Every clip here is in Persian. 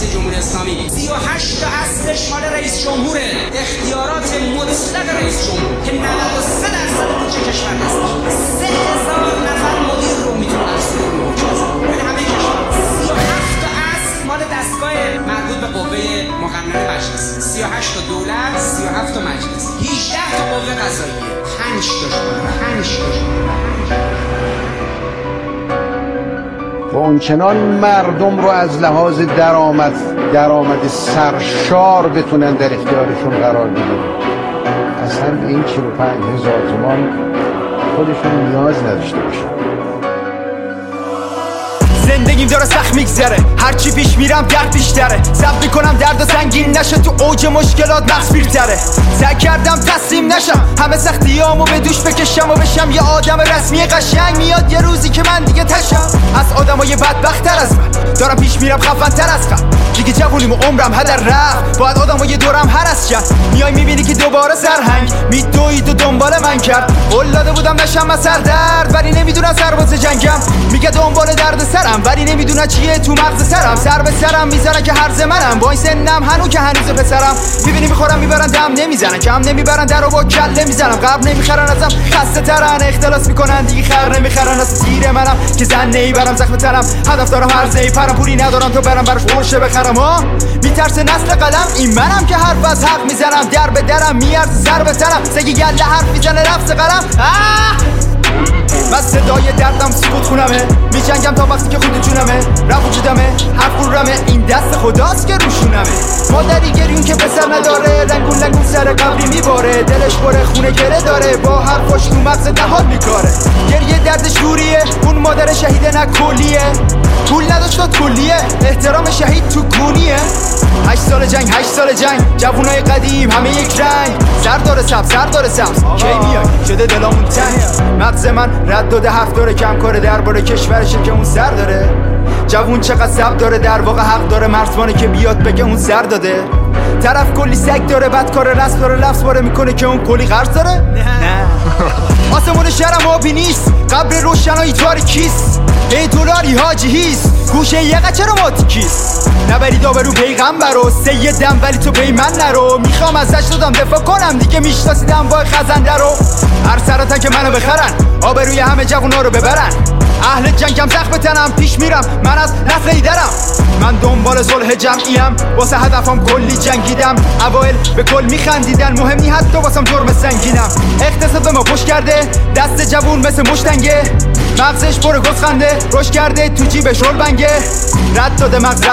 جمهوری اسلامی 38 تا اصلش مال رئیس جمهوره، اختیارات مطلق رئیس جمهور که 93% بودجه کشور هست، 3000 نفر مدیر رو میتونن یعنی همه کشور 37 تا اصل مال دستگاه مربوط به قوه مقننه مجلس، 38 تا دولت، 37 تا مجلس، 18 تا قوه قضاییه، 5 و اونچنان مردم رو از لحاظ درآمد سرشار بتونن در اختیارشون قرار بدن. اصلا این 45,000 تومان خودشون نیاز نداشته باشن. زندگیم داره سخت میگذره، هرچی پیش میرم درد بیشتره، صبر میکنم درد و سنگین نشه، تو اوج مشکلات مغز پیرتره. سعی کردم تسلیم نشم، همه سختیامو به دوش بکشم و بشم یه آدم رسمی قشنگ. میاد یه روزی که من دیگه تشم از آدمای بدبخت‌تر از من، دارم پیش میرم خفن‌تر از قبل. دیگه جوونیم و عمرم هدر رفت، باید آدمای دورم هرس شد. میای میبینی که دوباره سرهنگ میدوید و دنبال من کرد. اولاد بودم نشم از سر درد، ولی نمیدونم سرباز جنگم. میگه دنبال درد سرم، ولی نمیدونه چیه تو مغز سرم. سر به سرم میزنن که هرز منم، با این سنم هنو که هنوز پسرم. میبینی میخورم میبرن دم نمیزنن، کم نمیبرن درو با کله میزنم. قبل نمیخرن ازم خسته ترن، اختلاس میکنن دیگه خر نمیخرن از تیر منم که زن نمیبرم زخم تنم. هدف دارم هرز نمیپرم، پولی ندارم تو برم براش قرشه بخرم. ها میترسه نسل قلم، این منم که حرف از حق میزنم. در به درم میارز سر به سرم، سگی گله حرف میزنه لفظ قلم. من صدای دردم سکوت خونمه، میجنگم تا وقتی که خود جونمه. رفت وجودمه هر قرمه، این دست خداست که روشونمه. مادری گریون که پسر نداره، لنگون سر قبری میباره. دلش بره خونه گره داره، با هر خوش تو مغز دهان میکاره. گریه درد شوریه، اون مادر شهیده نکلیه. پول نداشت تا کلیه، احترام شهید تو گونیه. 8 سال جنگ جوونای قدیم همه یک رنگ. سر داره سبز کی میای شده دلامون تنگ. مغز من رد داده 7 داره، کم کاره درباره کشورشه که اون سر داره. جوون چقدر صبر داره، در واقع حق داره مرزبانه که بیاد بگه اون سر داده. طرف کلی سگ داره، بدکاره رسم داره، لفظ باره میکنه که اون کلی قرض داره. نه آسمون شهرم آبی نیست، قبر روشنایی تاریکیست. ای دلاری حاجی هیست، گوشه یه قچه رو ماتیکیست. نبری داورو پیغمبر و سیدم ولی تو پی من نرو. میخوام ازش دادم دفاع کنم دیگه، میشناسیدم با خزنده رو. هر سراتن که منو بخرن، آبروی همه جوونا رو ببرن. اهل جنگم زخم بتنم، پیش میرم من از نسل ایدرم. من دنبال صلح جمعیم، واسه هدفم کلی جنگیدم. اوائل به کل میخندیدن، مهم نی حتی واسم جرم سنگینم. اقتصاد به ما پشت کرده، دست جوون مثل مشتنگه. مغزش پر گسخنده، روش کرده تو جیبش رول بنگه. رد داده مغز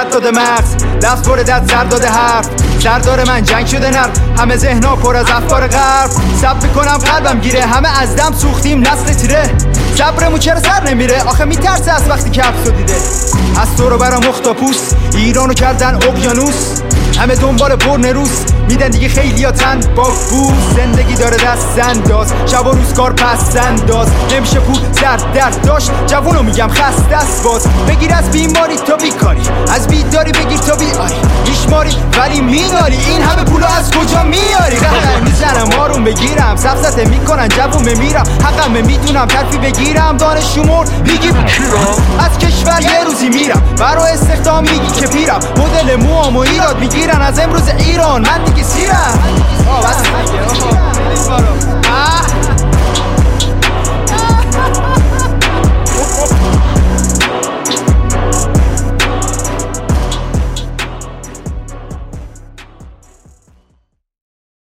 لفظ پر دست سر داده حرف. سردار من جنگ شده نرم، همه ذهنا پر از افکار غرب. صبر کنم قلبم گیره، همه از دم سوختیم نسل تیره. صبرمو چرا سر نمیره، آخه میترسه از وقتی که حبسو دیده. از تو رو برام اختاپوس، ایرانو کردن اقیانوس. همه دنبال پرنروس، میدن دیگه خیلیاتن با بوز. زندگی داره دست انداز، شب و روز کار پس انداز. نمیشه پول زرد درد داشت، جوونو میگم خسته است باز. بگیر از بیماری تا بیکاری، از بیداری بگیر تا بیاری. میشماری ولی میداری، این همه پولو از کجا میاری؟ رقم میزنم آروم بگیرم، سبزته میکنن جوون میمیرم. حقم میدونم ترفی بگیرم، دانش شمور میگی از کشور یه روزی میرم. برای استخدام میگی که پیرم، مدل موامو ایراد میگیرن از امروز ایران. من دیگه سیرم